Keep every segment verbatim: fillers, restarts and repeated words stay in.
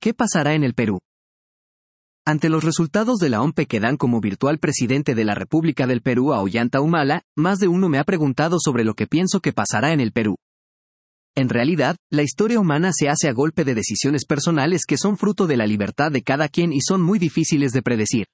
¿Qué pasará en el Perú? Ante los resultados de la O M P E que dan como virtual presidente de la República del Perú a Ollanta Humala, más de uno me ha preguntado sobre lo que pienso que pasará en el Perú. En realidad, la historia humana se hace a golpe de decisiones personales que son fruto de la libertad de cada quien y son muy difíciles de predecir.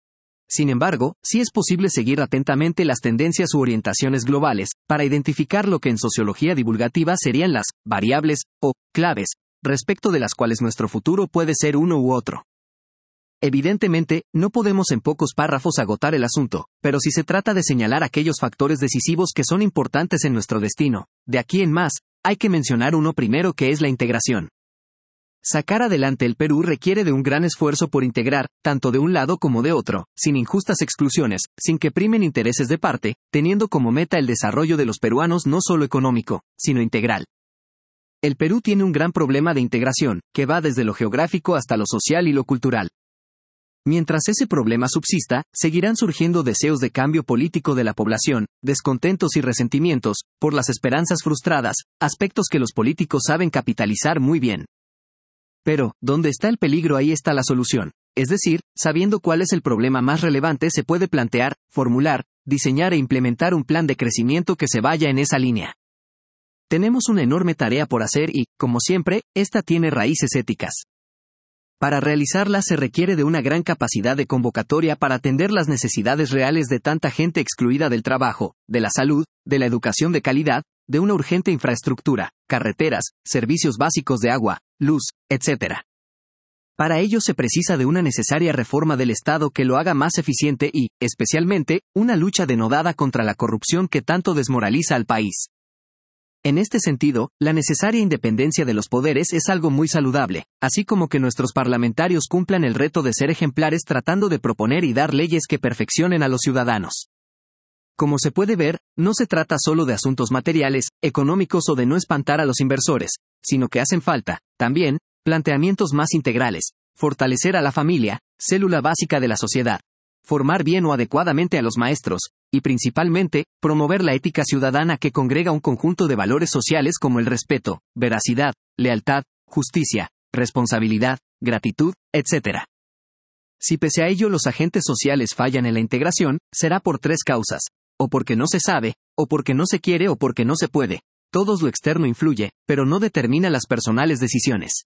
Sin embargo, sí es posible seguir atentamente las tendencias u orientaciones globales, para identificar lo que en sociología divulgativa serían las variables, o claves, respecto de las cuales nuestro futuro puede ser uno u otro. Evidentemente, no podemos en pocos párrafos agotar el asunto, pero si se trata de señalar aquellos factores decisivos que son importantes en nuestro destino, de aquí en más, hay que mencionar uno primero que es la integración. Sacar adelante el Perú requiere de un gran esfuerzo por integrar, tanto de un lado como de otro, sin injustas exclusiones, sin que primen intereses de parte, teniendo como meta el desarrollo de los peruanos no solo económico, sino integral. El Perú tiene un gran problema de integración, que va desde lo geográfico hasta lo social y lo cultural. Mientras ese problema subsista, seguirán surgiendo deseos de cambio político de la población, descontentos y resentimientos, por las esperanzas frustradas, aspectos que los políticos saben capitalizar muy bien. Pero, ¿dónde está el peligro? Ahí está la solución. Es decir, sabiendo cuál es el problema más relevante se puede plantear, formular, diseñar e implementar un plan de crecimiento que se vaya en esa línea. Tenemos una enorme tarea por hacer y, como siempre, esta tiene raíces éticas. Para realizarla se requiere de una gran capacidad de convocatoria para atender las necesidades reales de tanta gente excluida del trabajo, de la salud, de la educación de calidad, de una urgente infraestructura, carreteras, servicios básicos de agua, luz, etcétera. Para ello se precisa de una necesaria reforma del Estado que lo haga más eficiente y, especialmente, una lucha denodada contra la corrupción que tanto desmoraliza al país. En este sentido, la necesaria independencia de los poderes es algo muy saludable, así como que nuestros parlamentarios cumplan el reto de ser ejemplares tratando de proponer y dar leyes que perfeccionen a los ciudadanos. Como se puede ver, no se trata solo de asuntos materiales, económicos o de no espantar a los inversores, sino que hacen falta, también, planteamientos más integrales, fortalecer a la familia, célula básica de la sociedad, formar bien o adecuadamente a los maestros, y principalmente, promover la ética ciudadana que congrega un conjunto de valores sociales como el respeto, veracidad, lealtad, justicia, responsabilidad, gratitud, etcétera. Si pese a ello los agentes sociales fallan en la integración, será por tres causas, o porque no se sabe, o porque no se quiere o porque no se puede. Todo lo externo influye, pero no determina las personales decisiones.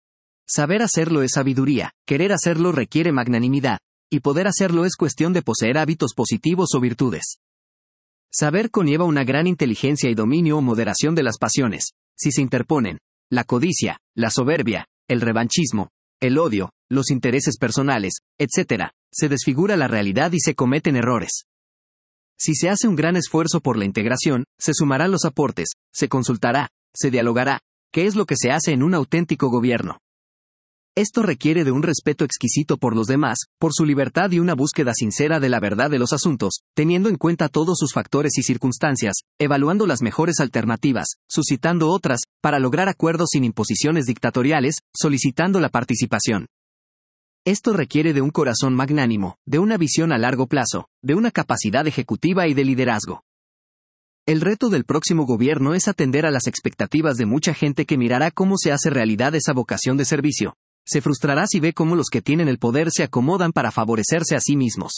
Saber hacerlo es sabiduría, querer hacerlo requiere magnanimidad, y poder hacerlo es cuestión de poseer hábitos positivos o virtudes. Saber conlleva una gran inteligencia y dominio o moderación de las pasiones. Si se interponen la codicia, la soberbia, el revanchismo, el odio, los intereses personales, etcétera, se desfigura la realidad y se cometen errores. Si se hace un gran esfuerzo por la integración, se sumarán los aportes, se consultará, se dialogará, que es lo que se hace en un auténtico gobierno. Esto requiere de un respeto exquisito por los demás, por su libertad y una búsqueda sincera de la verdad de los asuntos, teniendo en cuenta todos sus factores y circunstancias, evaluando las mejores alternativas, suscitando otras, para lograr acuerdos sin imposiciones dictatoriales, solicitando la participación. Esto requiere de un corazón magnánimo, de una visión a largo plazo, de una capacidad ejecutiva y de liderazgo. El reto del próximo gobierno es atender a las expectativas de mucha gente que mirará cómo se hace realidad esa vocación de servicio. Se frustrará si ve cómo los que tienen el poder se acomodan para favorecerse a sí mismos.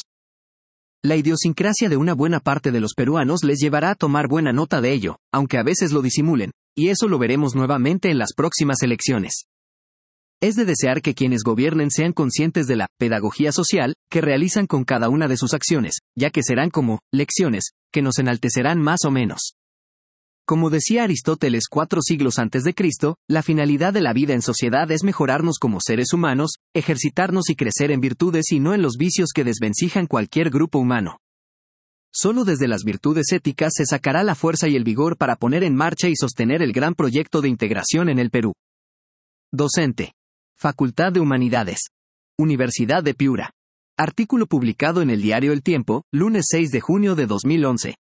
La idiosincrasia de una buena parte de los peruanos les llevará a tomar buena nota de ello, aunque a veces lo disimulen, y eso lo veremos nuevamente en las próximas elecciones. Es de desear que quienes gobiernen sean conscientes de la pedagogía social que realizan con cada una de sus acciones, ya que serán como lecciones, que nos enaltecerán más o menos. Como decía Aristóteles cuatro siglos antes de Cristo, la finalidad de la vida en sociedad es mejorarnos como seres humanos, ejercitarnos y crecer en virtudes y no en los vicios que desvencijan cualquier grupo humano. Solo desde las virtudes éticas se sacará la fuerza y el vigor para poner en marcha y sostener el gran proyecto de integración en el Perú. Docente. Facultad de Humanidades. Universidad de Piura. Artículo publicado en el diario El Tiempo, lunes seis de junio de dos mil once.